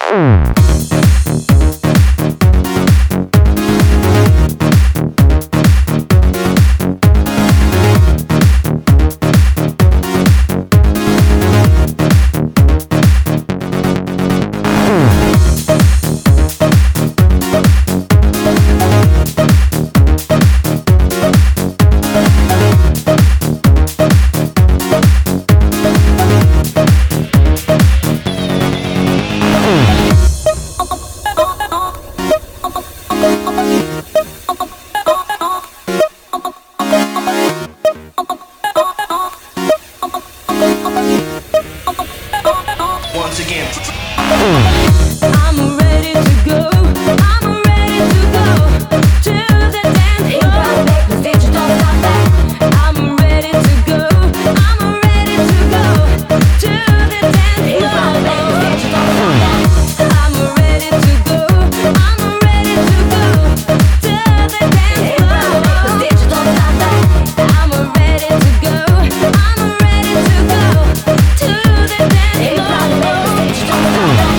Once again. I'm ready to go. I'm ready to go to the dance floor. Digital stop that. I'm ready to go. I'm ready to go to the dance floor. Digital stop that. I'm ready to go. I'm ready to go to the dance floor. Digital stop that. I'm ready to go. I'm ready to go to the dance floor. Digital stop that.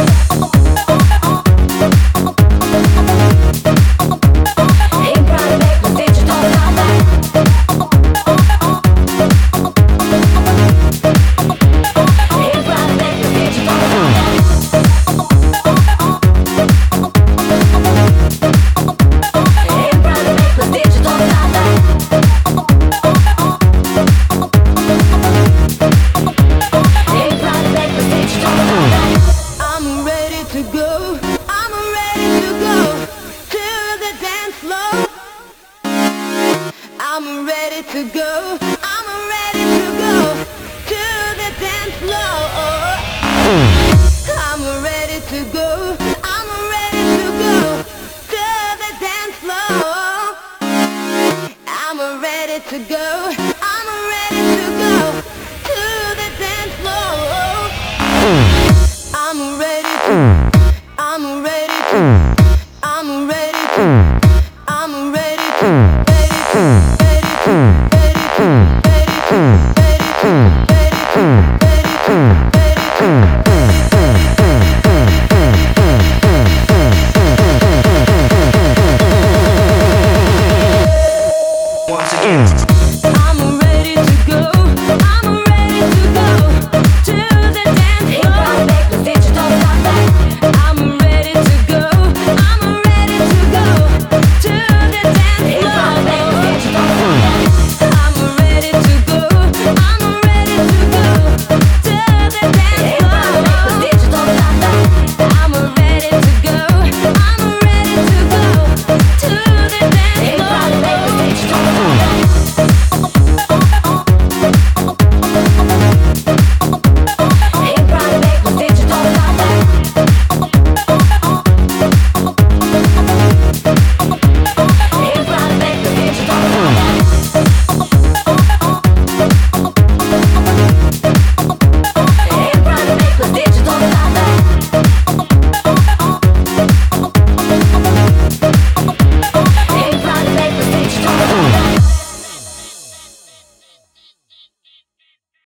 I'm ready to go. I'm ready to go to the dance floor. I'm ready to go. I'm ready to go to the dance floor. I'm ready to go. I'm ready to go to the dance floor. I'm ready to go. I'm ready to go to the dance floor.